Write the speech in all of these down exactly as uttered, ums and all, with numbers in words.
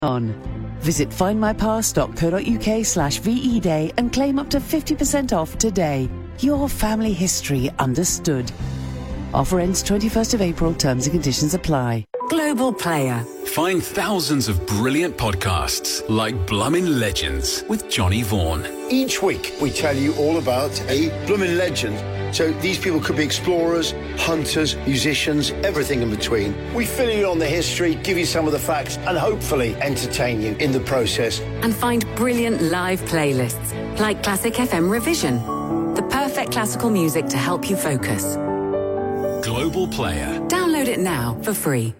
on. Visit findmypast.co.uk slash VE Day and claim up to fifty percent off today. Your family history understood. Offer ends twenty-first of April. Terms and conditions apply. Global Player. Find thousands of brilliant podcasts like Blummin' Legends with Johnny Vaughan. Each week we tell you all about a Blummin' legend. So these people could be explorers, hunters, musicians, everything in between. We fill you on the history, give you some of the facts, and hopefully entertain you in the process. And find brilliant live playlists like Classic F M Revision. The perfect classical music to help you focus. Global Player. Download it now for free.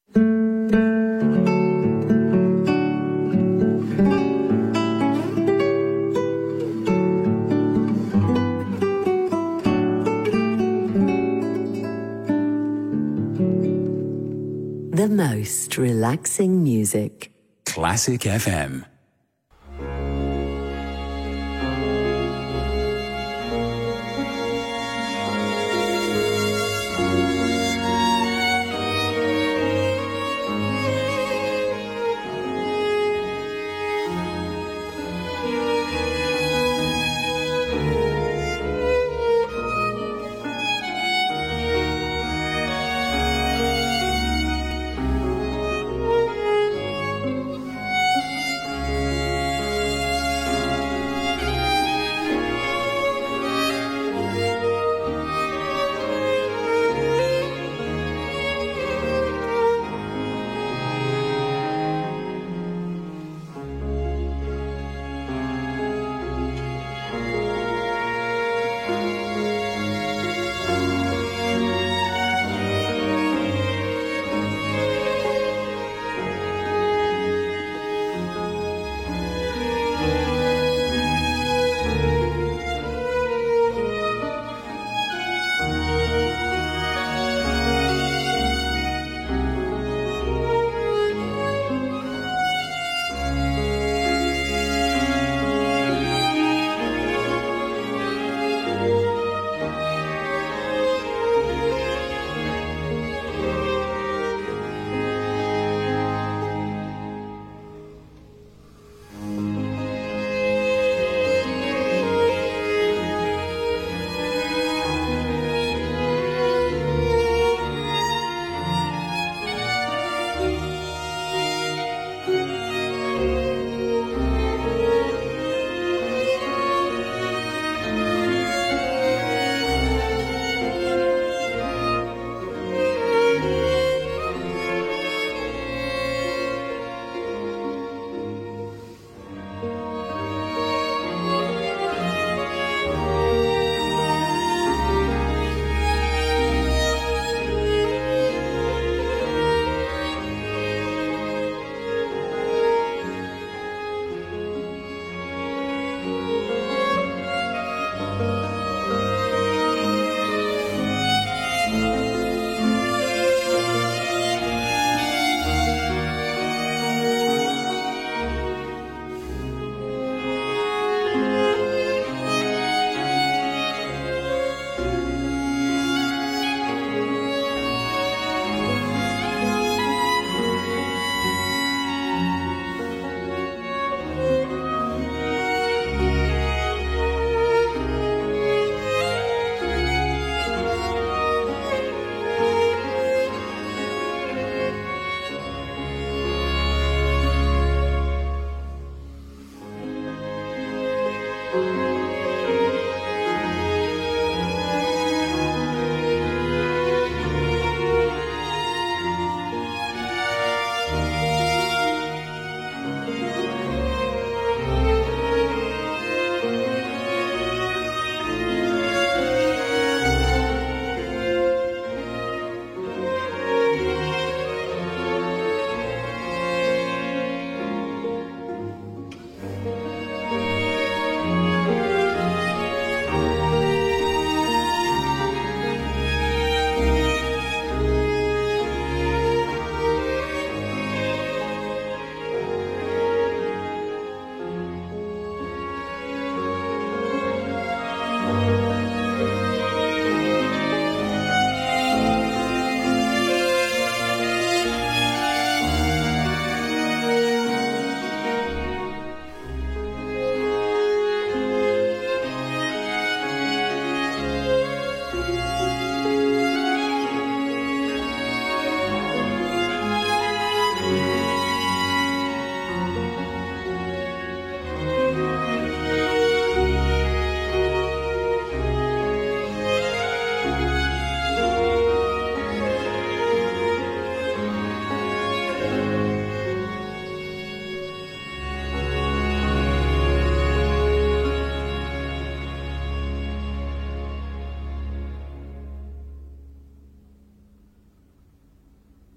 The most relaxing music. Classic F M.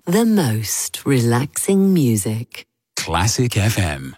The most relaxing music. Classic F M.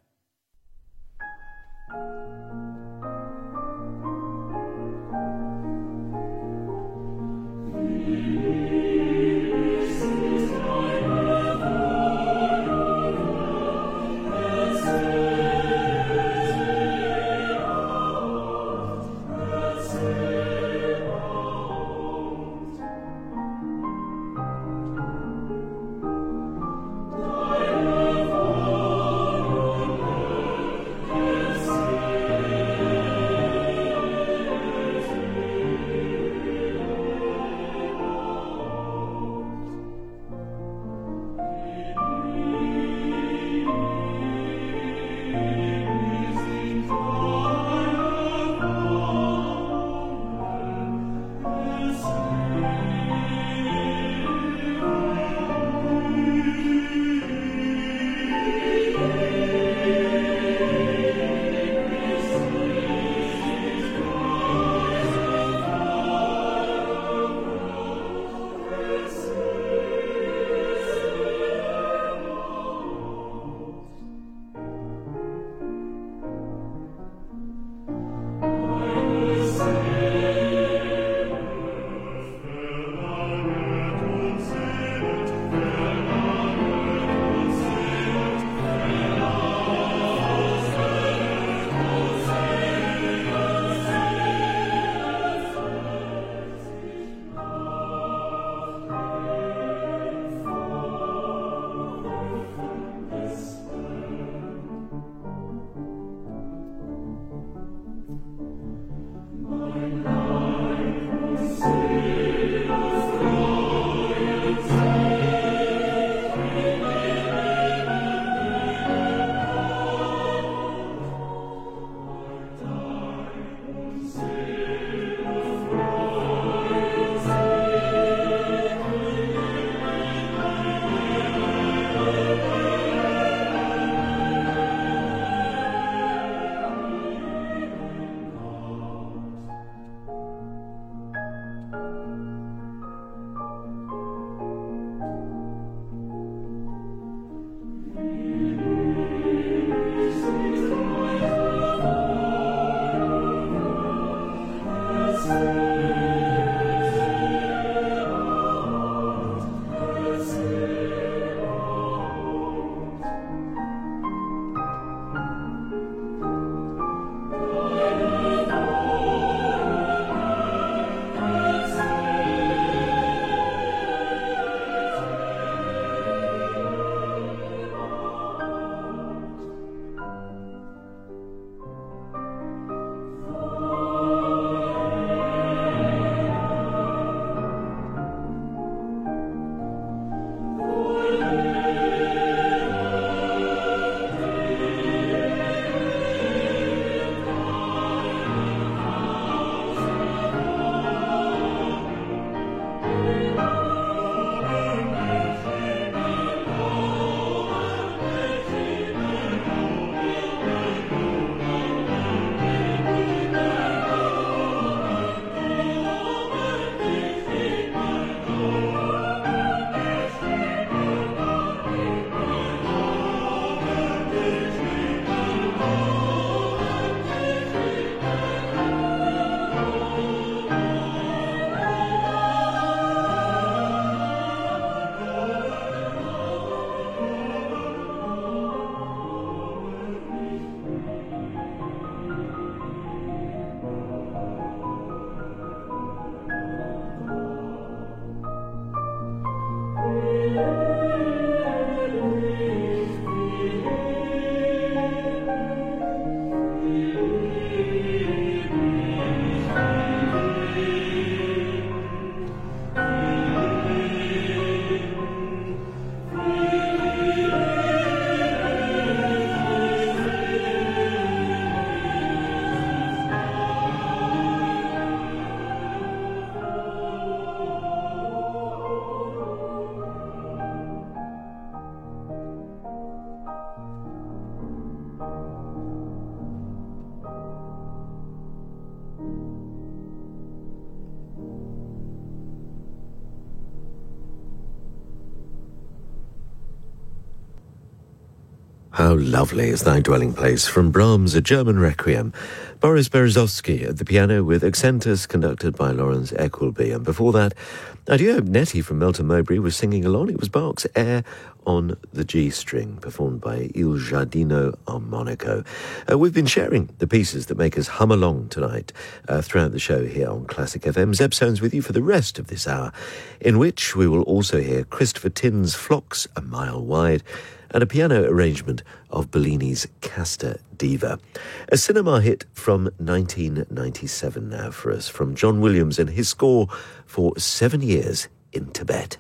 How lovely is thy dwelling place, from Brahms' A German Requiem. Boris Berezovsky at the piano with Accentus, conducted by Lawrence Eccleby. And before that, Adieu Nettie from Melton Mowbray was singing along. It was Bach's Air on the G string, performed by Il Giardino Armonico. Uh, we've been sharing the pieces that make us hum along tonight uh, throughout the show here on Classic F M. Zeb Soanes with you for the rest of this hour, in which we will also hear Christopher Tin's Flocks a Mile Wide, and a piano arrangement of Bellini's Casta Diva. A cinema hit from nineteen ninety-seven now for us, from John Williams and his score for Seven Years in Tibet.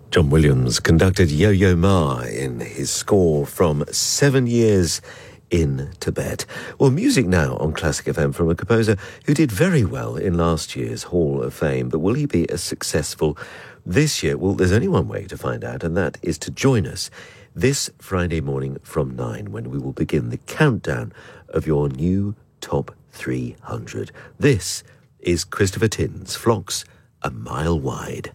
John Williams conducted Yo-Yo Ma in his score from Seven Years in Tibet. Well, music now on Classic F M from a composer who did very well in last year's Hall of Fame. But will he be as successful this year? Well, there's only one way to find out, and that is to join us this Friday morning from nine, when we will begin the countdown of your new Top three hundred. This is Christopher Tin's Flocks a Mile Wide.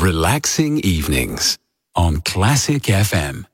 Relaxing Evenings on Classic F M.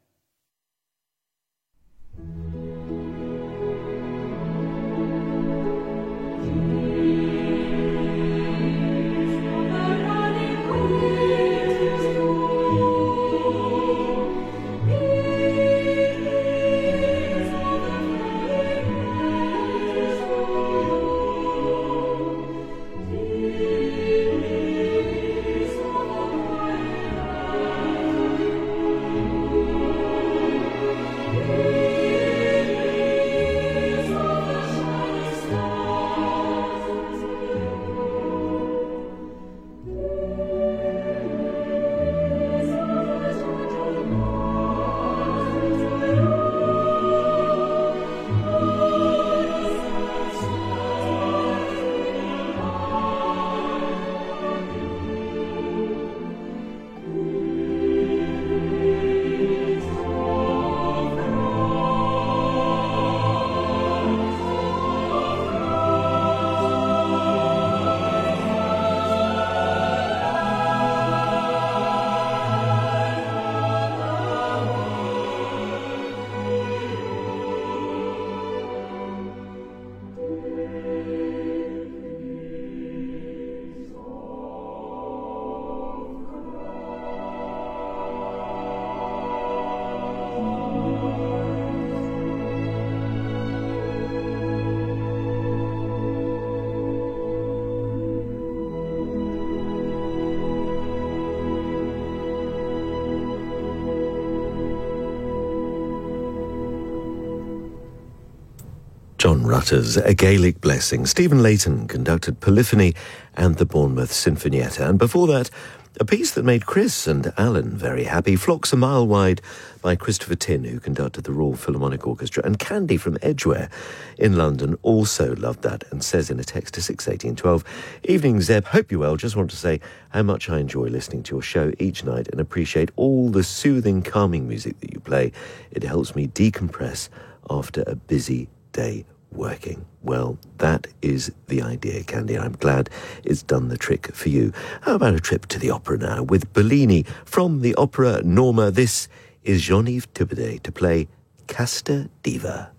John Rutter's A Gaelic Blessing. Stephen Layton conducted Polyphony and the Bournemouth Sinfonietta. And before that, a piece that made Chris and Alan very happy, Flocks a Mile Wide by Christopher Tin, who conducted the Royal Philharmonic Orchestra. And Candy from Edgware in London also loved that and says in a text to six eighteen twelve, "Evening, Zeb. Hope you're well. Just want to say how much I enjoy listening to your show each night and appreciate all the soothing, calming music that you play. It helps me decompress after a busy day working." Well, that is the idea, Candy. I'm glad it's done the trick for you. How about a trip to the opera now with Bellini from the opera Norma? This is Jean-Yves Thibaudet to play Casta Diva.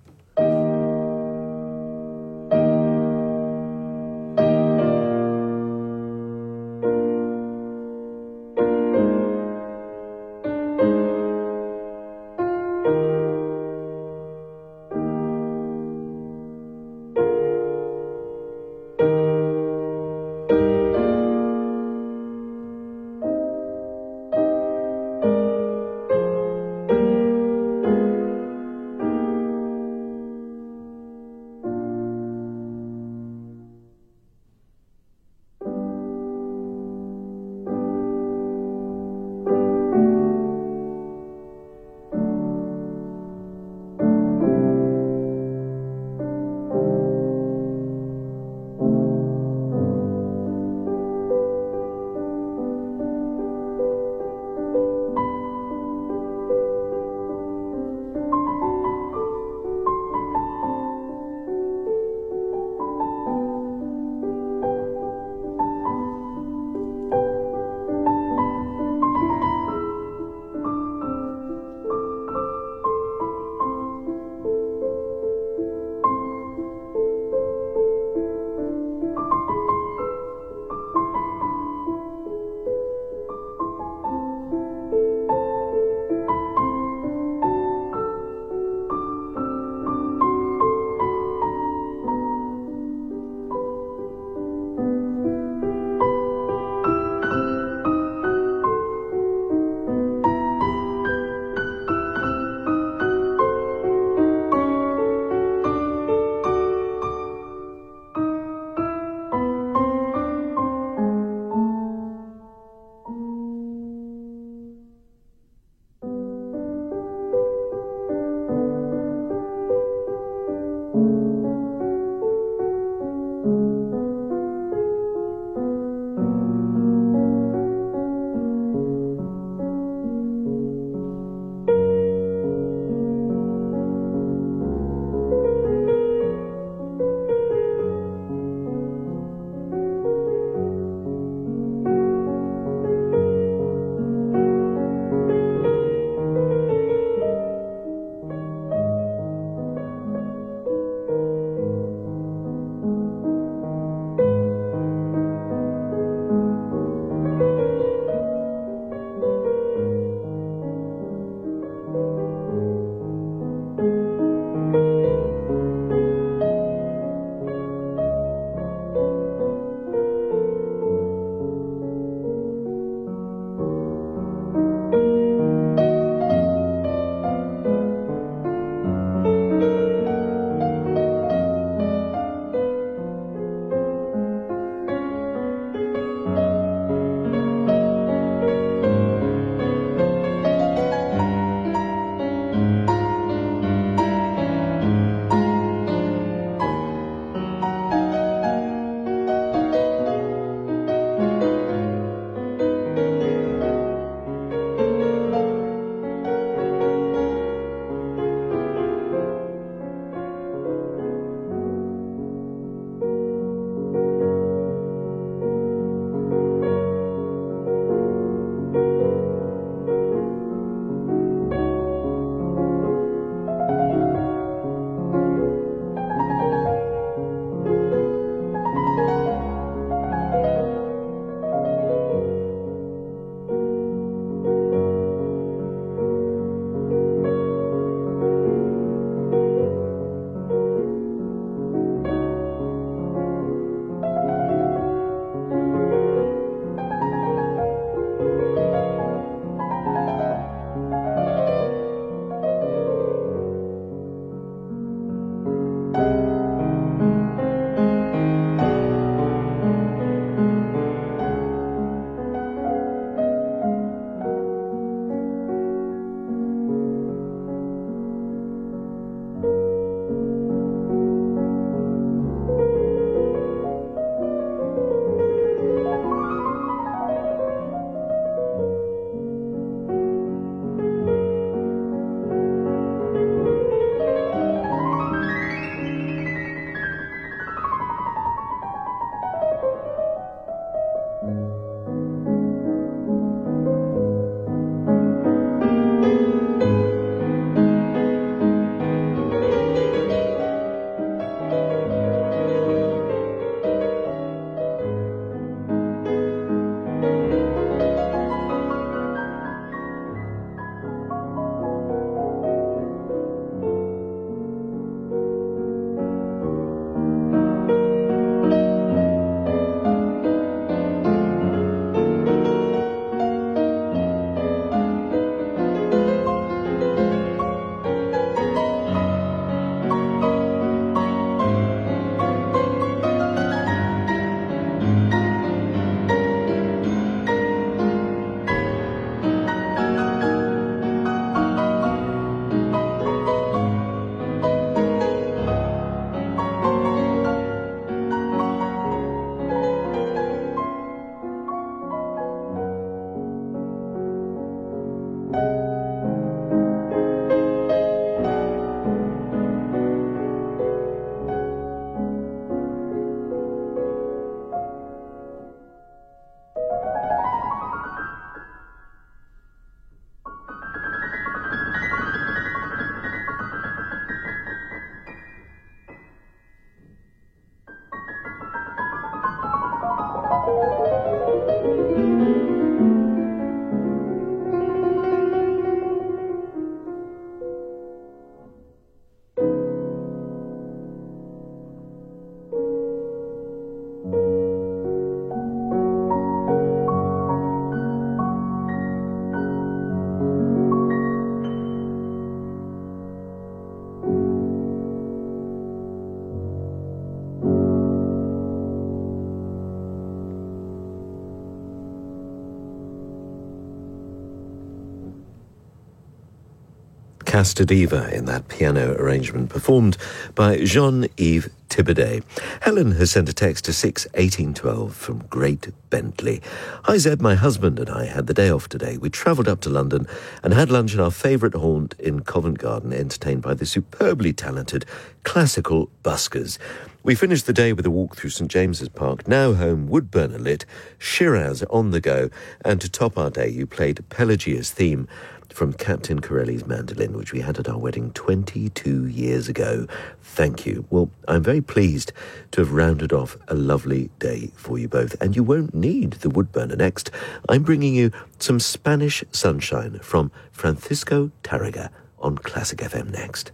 Casta Diva in that piano arrangement performed by Jean-Yves Thibaudet. Helen has sent a text to six eighteen twelve from Great Bentley. Hi Zeb, my husband and I had the day off today. We travelled up to London and had lunch at our favourite haunt in Covent Garden, entertained by the superbly talented classical buskers. We finished the day with a walk through St James's Park, now home, wood burner lit, Shiraz on the go, and to top our day you played Pelagia's theme from Captain Corelli's Mandolin, which we had at our wedding twenty-two years ago. Thank you. Well, I'm very pleased to have rounded off a lovely day for you both, and you won't need the wood burner next. I'm bringing you some Spanish sunshine from Francisco Tárrega on Classic F M next.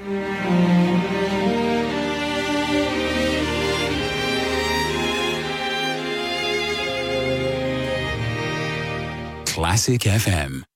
Classic F M.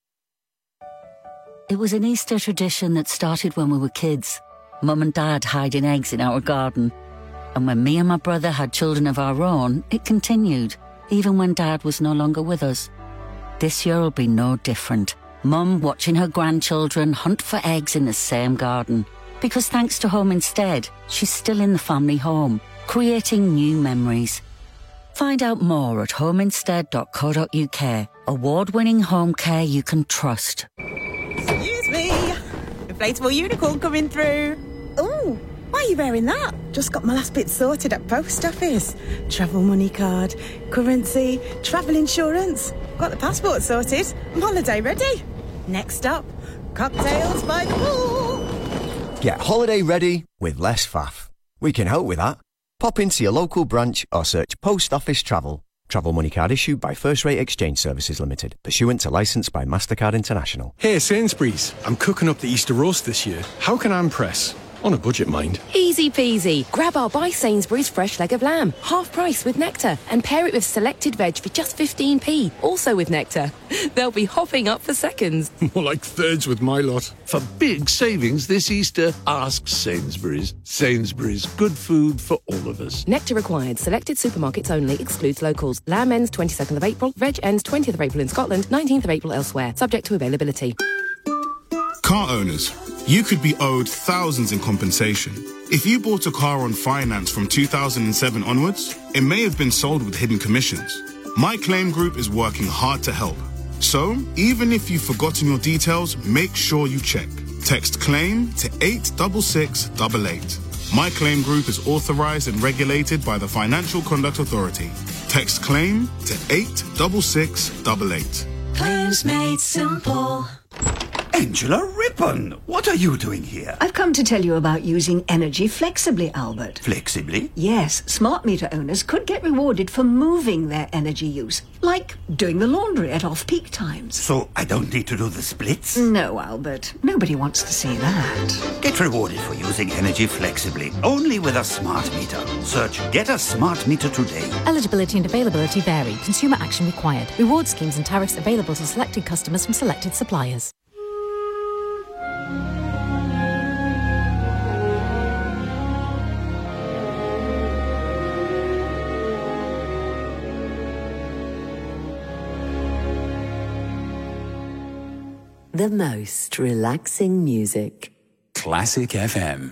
It was an Easter tradition that started when we were kids. Mum and Dad hiding eggs in our garden. And when me and my brother had children of our own, it continued, even when Dad was no longer with us. This year will be no different. Mum watching her grandchildren hunt for eggs in the same garden. Because thanks to Home Instead, she's still in the family home, creating new memories. Find out more at homeinstead dot co dot uk. Award-winning home care you can trust. Excuse me. Inflatable unicorn coming through. Ooh, why are you wearing that? Just got my last bit sorted at post office. Travel money card, currency, travel insurance. Got the passport sorted. I'm holiday ready. Next up, cocktails by the pool. Get holiday ready with less faff. We can help with that. Pop into your local branch or search Post Office Travel. Travel money card issued by First Rate Exchange Services Limited, pursuant to licence by MasterCard International. Hey Sainsbury's, I'm cooking up the Easter roast this year. How can I impress? On a budget, mind. Easy peasy. Grab our By Sainsbury's fresh leg of lamb, half price with Nectar, and pair it with selected veg for just fifteen p, also with Nectar. They'll be hopping up for seconds. More like thirds with my lot. For big savings this Easter, ask Sainsbury's. Sainsbury's, good food for all of us. Nectar required. Selected supermarkets only. Excludes locals. Lamb ends twenty-second of April. Veg ends twentieth of April in Scotland, nineteenth of April elsewhere. Subject to availability. Car owners, you could be owed thousands in compensation. If you bought a car on finance from two thousand seven onwards, it may have been sold with hidden commissions. My Claim Group is working hard to help. So, even if you've forgotten your details, make sure you check. Text CLAIM to eight six six eight eight. My Claim Group is authorised and regulated by the Financial Conduct Authority. Text CLAIM to eight six six eight eight. Claims made simple. Angela Rippon, what are you doing here? I've come to tell you about using energy flexibly, Albert. Flexibly? Yes, smart meter owners could get rewarded for moving their energy use, like doing the laundry at off-peak times. So I don't need to do the splits? No, Albert. Nobody wants to see that. Get rewarded for using energy flexibly, only with a smart meter. Search Get a Smart Meter today. Eligibility and availability vary. Consumer action required. Reward schemes and tariffs available to selected customers from selected suppliers. The most relaxing music. Classic F M.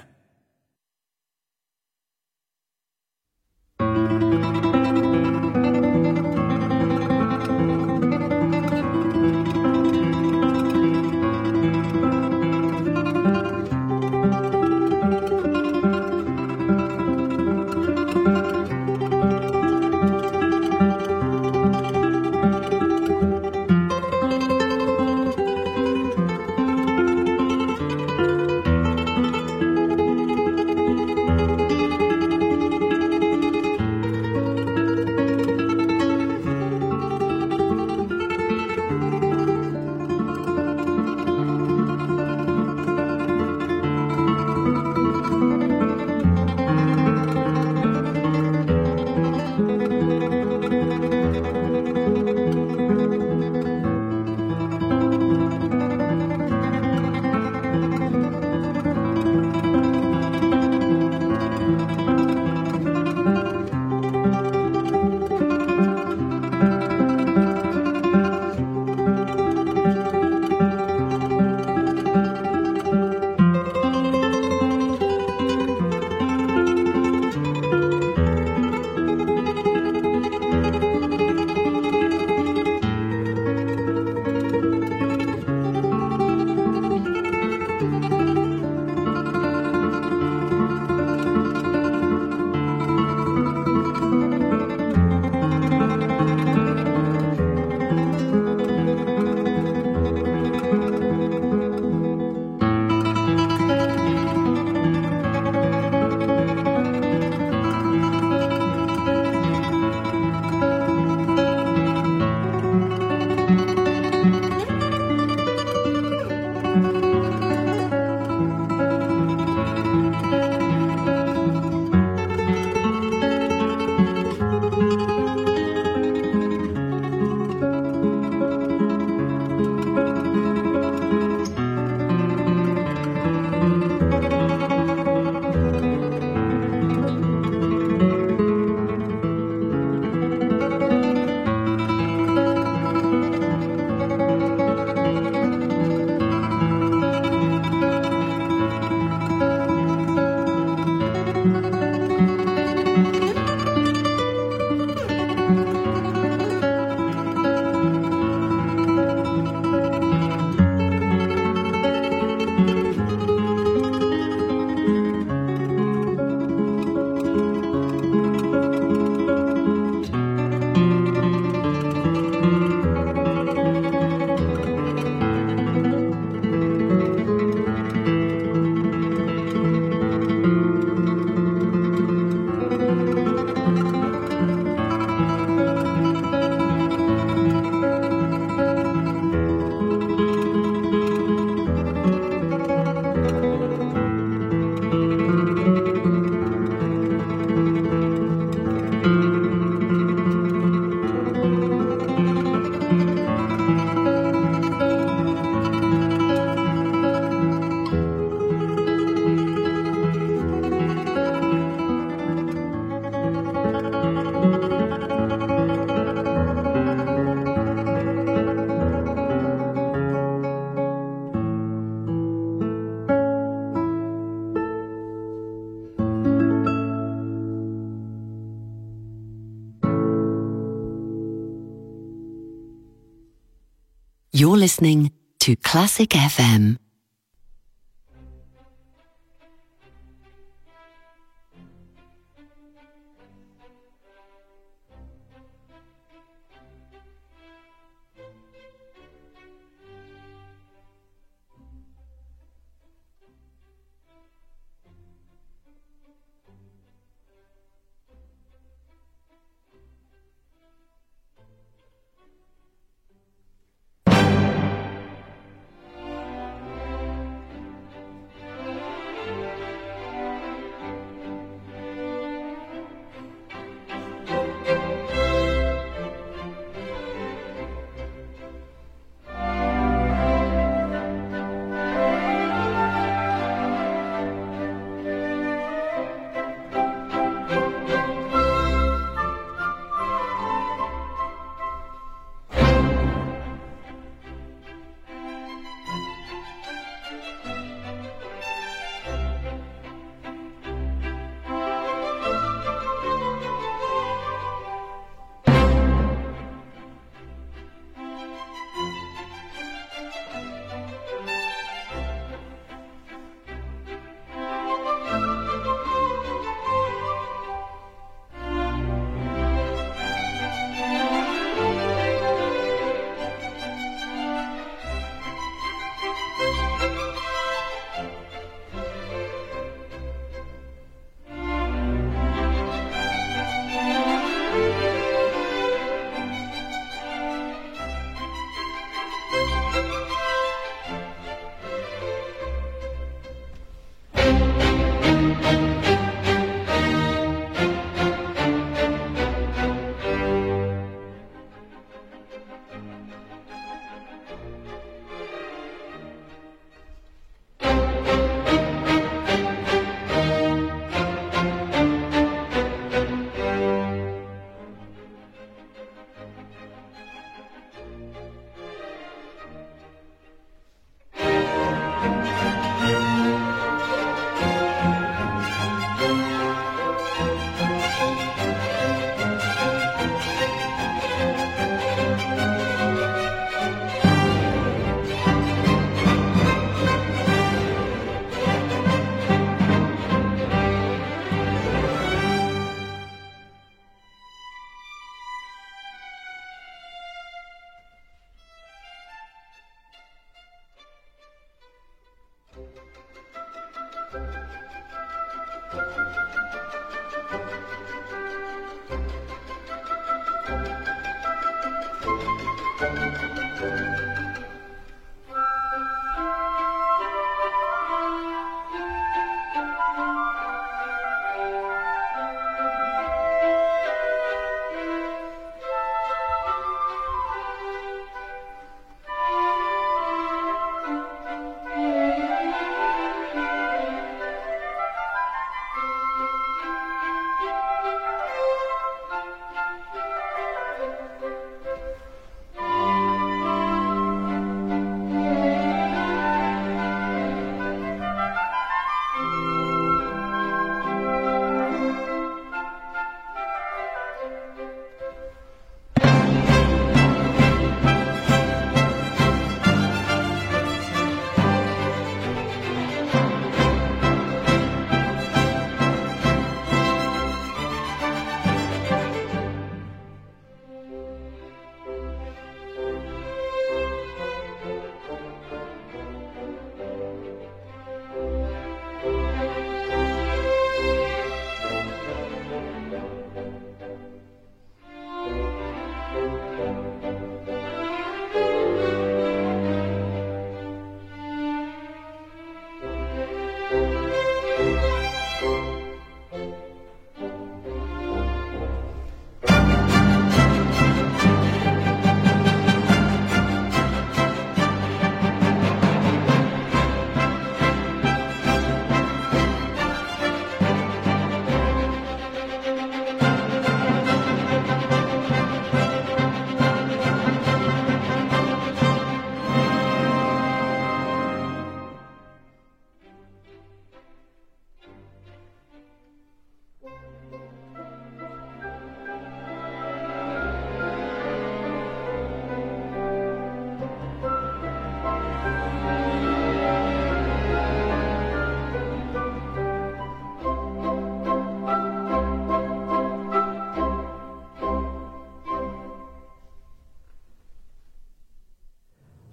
You're listening to Classic F M.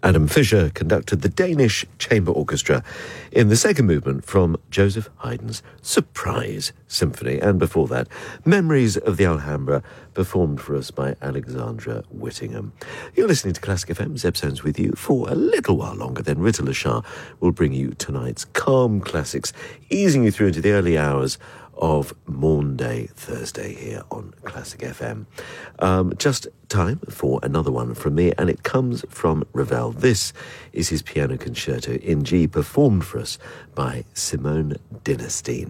Adam Fischer conducted the Danish Chamber Orchestra in the second movement from Joseph Haydn's Surprise Symphony. And before that, Memories of the Alhambra, performed for us by Alexandra Whittingham. You're listening to Classic F M. Zeb Soanes with you for a little while longer. Then Rita Lashar will bring you tonight's calm classics, easing you through into the early hours of Maunday Thursday here on Classic F M. Um, just time for another one from me, and it comes from Ravel. This is his piano concerto in G, performed for us by Simone Dinnerstein.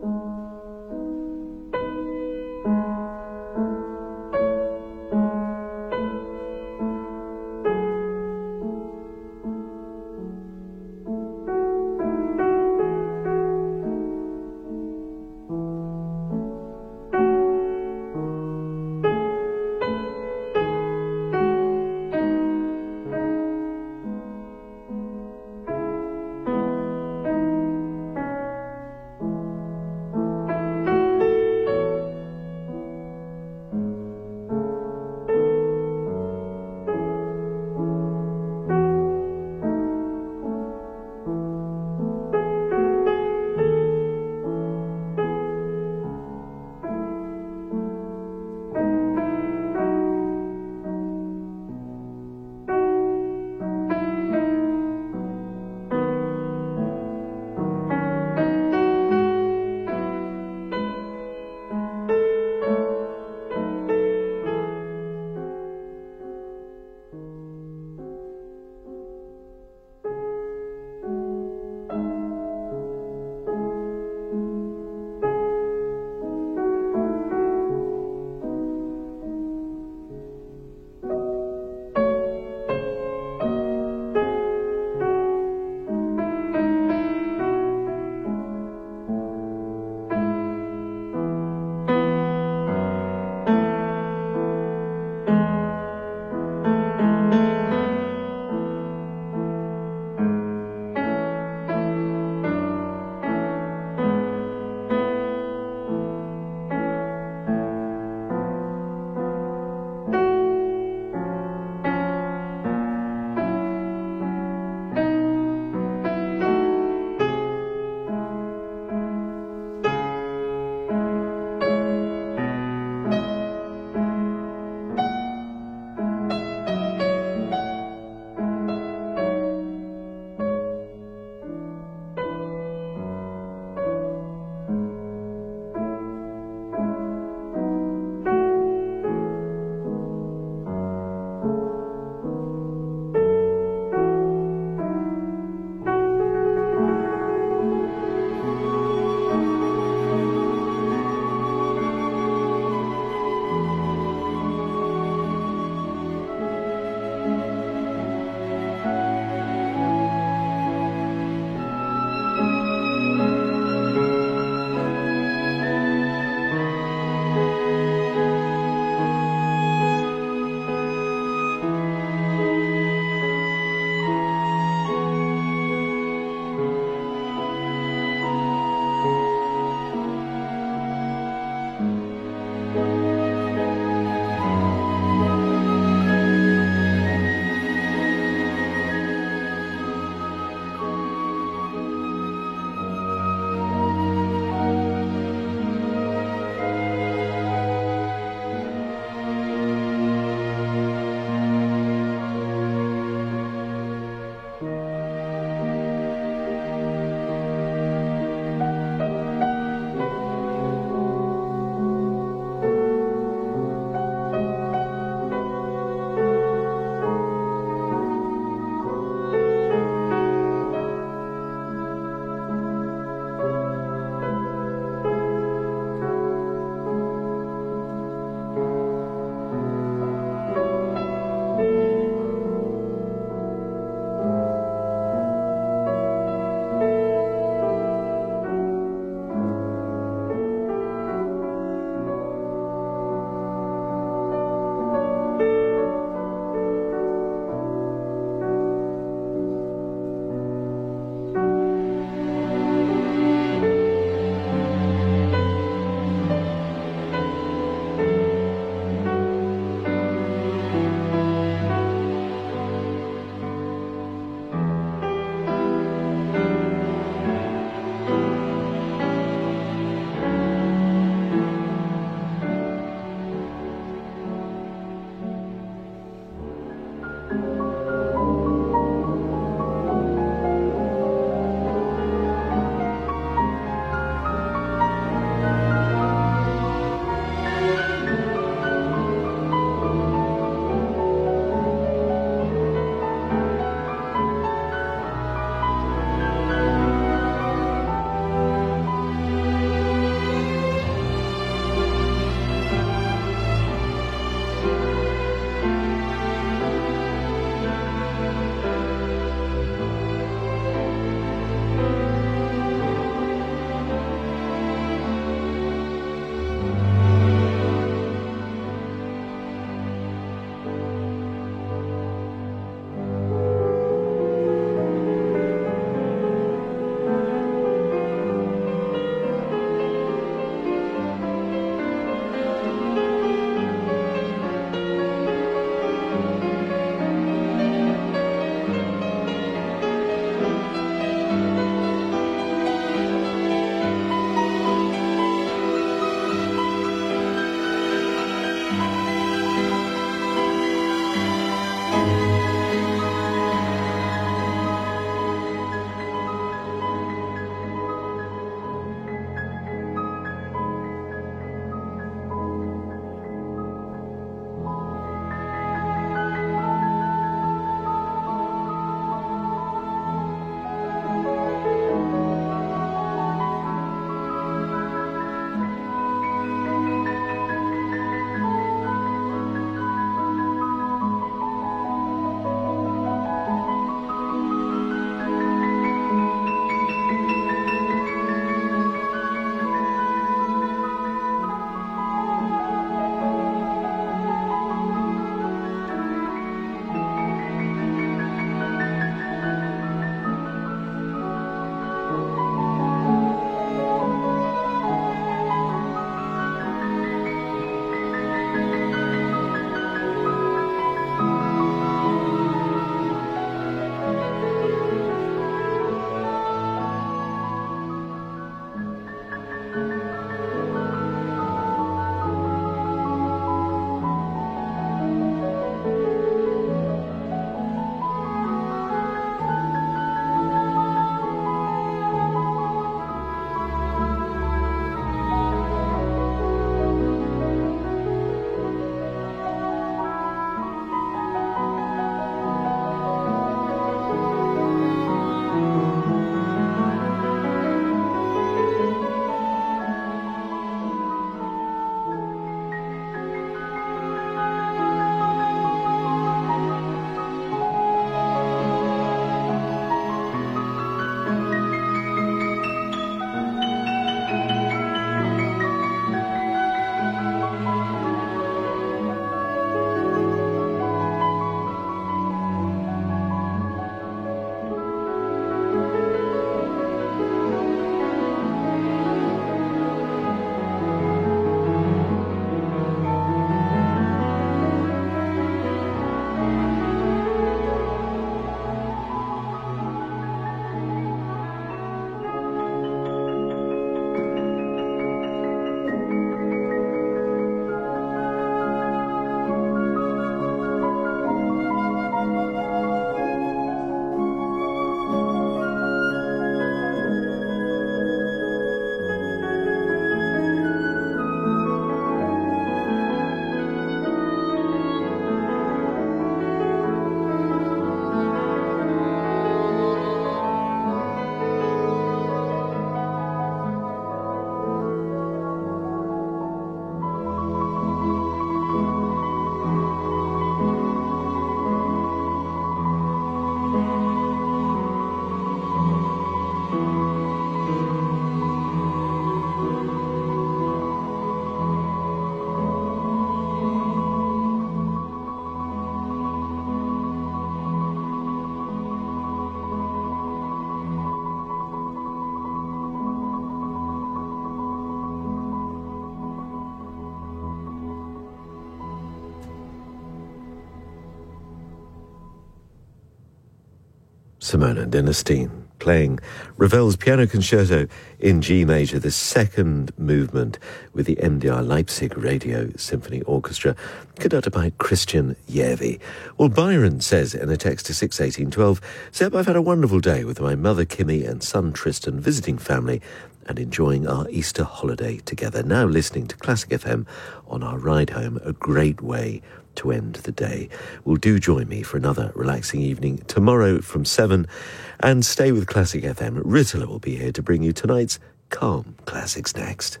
Simona Dinestine, playing Ravel's Piano Concerto in G major, the second movement with the M D R Leipzig Radio Symphony Orchestra, conducted by Christian Järvi. Well, Byron says in a text to six eighteen twelve, Seb, I've had a wonderful day with my mother Kimmy and son Tristan visiting family and enjoying our Easter holiday together. Now listening to Classic F M on our ride home, a great way to end the day. Well, do join me for another relaxing evening tomorrow from seven, and stay with Classic F M. Rittler will be here to bring you tonight's Calm Classics next.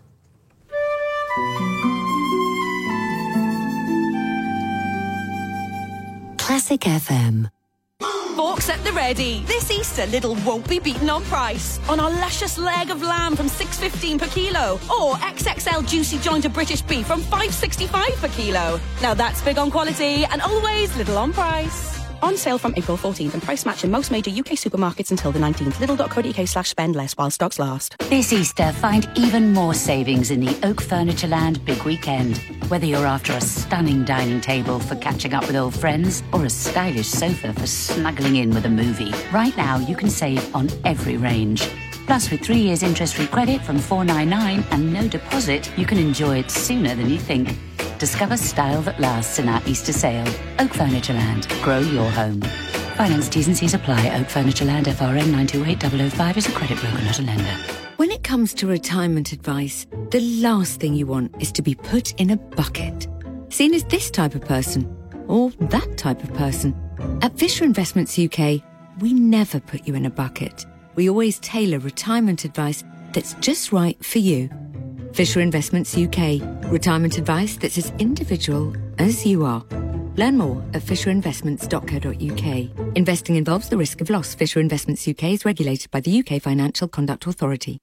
Classic F M. Forks at the ready. This Easter, Lidl won't be beaten on price. On our luscious leg of lamb from six fifteen per kilo, or X X L juicy joint of British beef from five sixty-five per kilo. Now that's big on quality and always Lidl on price. On sale from April fourteenth and price match in most major U K supermarkets until the nineteenth. Lidl.co.uk slash spend less while stocks last. This Easter, find even more savings in the Oak Furnitureland Big Weekend. Whether you're after a stunning dining table for catching up with old friends or a stylish sofa for snuggling in with a movie, right now you can save on every range. Plus, with three years interest-free credit from four ninety-nine and no deposit, you can enjoy it sooner than you think. Discover style that lasts in our Easter sale. Oak Furnitureland. Grow your home. Finance T's and C's apply. Oak Furnitureland F R N nine two eight zero zero five is a credit broker, not a lender. When it comes to retirement advice, the last thing you want is to be put in a bucket. Seen as this type of person, or that type of person. At Fisher Investments U K, we never put you in a bucket. We always tailor retirement advice that's just right for you. Fisher Investments U K. Retirement advice that's as individual as you are. Learn more at fisher investments dot co dot uk. Investing involves the risk of loss. Fisher Investments U K is regulated by the U K Financial Conduct Authority.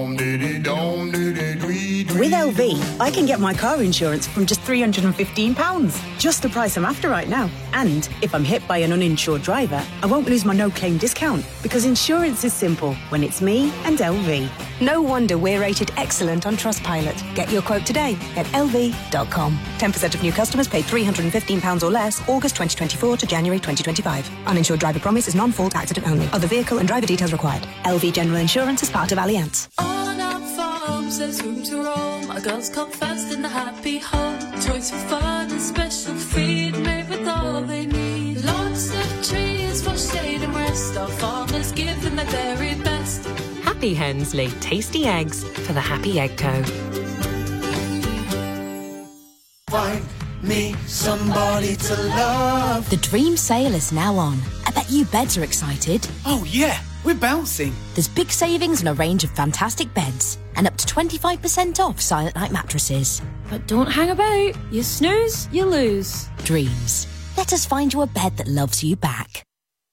With L V, I can get my car insurance from just three hundred fifteen pounds. Just the price I'm after right now. And if I'm hit by an uninsured driver, I won't lose my no-claim discount, because insurance is simple when it's me and L V. No wonder we're rated excellent on Trustpilot. Get your quote today at L V dot com. ten percent of new customers pay three hundred fifteen pounds or less August twenty twenty-four to January twenty twenty-five. Uninsured driver promise is non-fault accident only. Other vehicle and driver details required. L V General Insurance is part of Allianz. On our farms there's room to roam. Our girls come first in the happy home. Toys for fun and special feed made with all they need. Lots of trees for shade and rest. Our farmers give them their very best. Happy Hens lay tasty eggs for the Happy Egg Co. Find me somebody to love. The dream sale is now on. I bet you beds are excited. Oh yeah, we're bouncing. There's big savings on a range of fantastic beds and up to twenty-five percent off Silent Night mattresses. But don't hang about. You snooze, you lose. Dreams. Let us find you a bed that loves you back.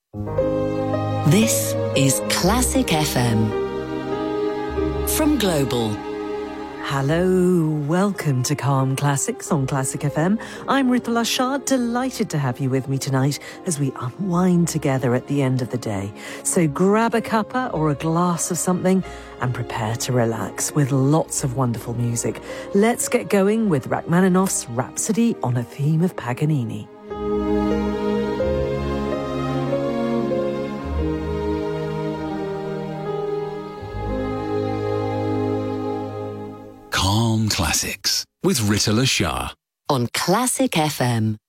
This is Classic F M. From Global. Hello, welcome to Calm Classics on Classic F M. I'm Rittler Shah, delighted to have you with me tonight as we unwind together at the end of the day. So grab a cuppa or a glass of something and prepare to relax with lots of wonderful music. Let's get going with Rachmaninoff's Rhapsody on a Theme of Paganini. Calm Classics with Rittler Shah on Classic F M.